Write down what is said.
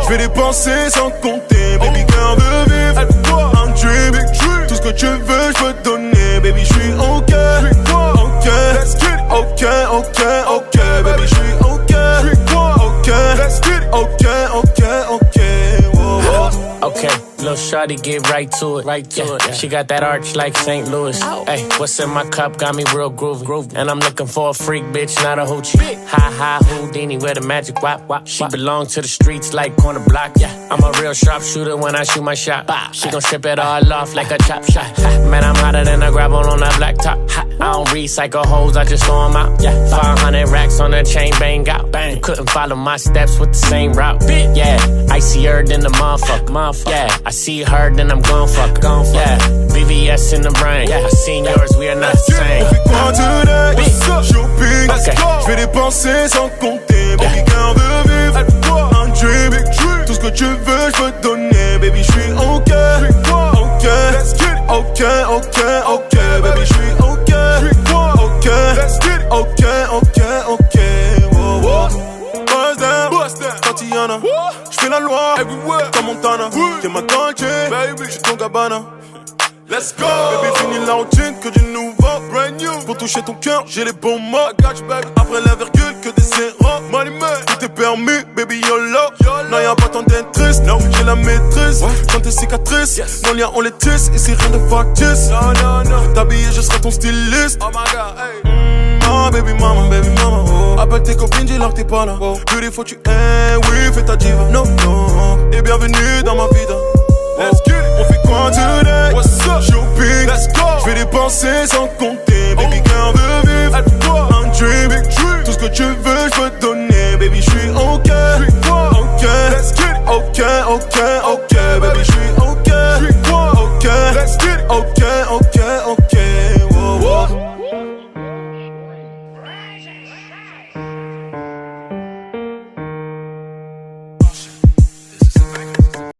J'vais dépenser sans compter, baby girl veut vivre. Un dream, tout ce que tu veux, j'peux te donner, baby j'suis ok. Ok, ok, ok, ok, baby j'suis ok. Ok, ok, ok, ok, whoa, whoa. Okay, little shawty, get right to it. Yeah. She got that arch like St. Louis. Hey, what's in my cup got me real groovy. And I'm looking for a freak bitch, not a hoochie. Hi, Houdini with a magic wop. She belong to the streets like corner block. Yeah, I'm a real sharpshooter when I shoot my shot. She gon' strip it all off like a chop shot. Man, I'm hotter than a gravel on that black top. I don't recycle hoes, I just throw them out. Yeah, 500 racks on the chain, bang out. You couldn't follow my steps with the same route. Yeah, icy-er than the motherfucker. Yeah, I see her, then I'm gon' fuck. Yeah, VVS in the brain. I seen yours, we are not the same. On fait quoi today? Shopping, j'vais dépenser sans compter. Baby girl veut vivre un dream, tout ce que tu veux, j'peux te donner. Baby j'suis ok. Ok, ok, ok, ok, baby j'suis ok. Ok, ok, ok, ok, wow, wow. Buzz down, Tatiana. J'fais la loi, comme Montana. T'es ma Dolce, j'suis ton Gabbana. Let's go, baby, fini la routine, que du nouveau, brand new. Pour toucher ton cœur, j'ai les bons mots. I got you, baby. Après la virgule, que des zéros. Money man, tout est permis, baby, YOLO. Non, y'a pas tant d'être triste, no. J'ai la maîtrise. Quand tes cicatrices, dans le lien, on les tisse. Ici, rien de factice. Non. T'habiller, je serai ton styliste. Oh my god, hey. Oh, baby mama, oh. Appelle tes copines, dis-leur que t'es pas là. Oh. Beautiful, tu es, oui, fais ta diva. No. Et bienvenue dans ma vida. Let's get it. On fait quoi today? What's up? Shopping, let's go. J'vais dépenser sans compter. Baby girl veut vivre un dream, tout ce que tu veux.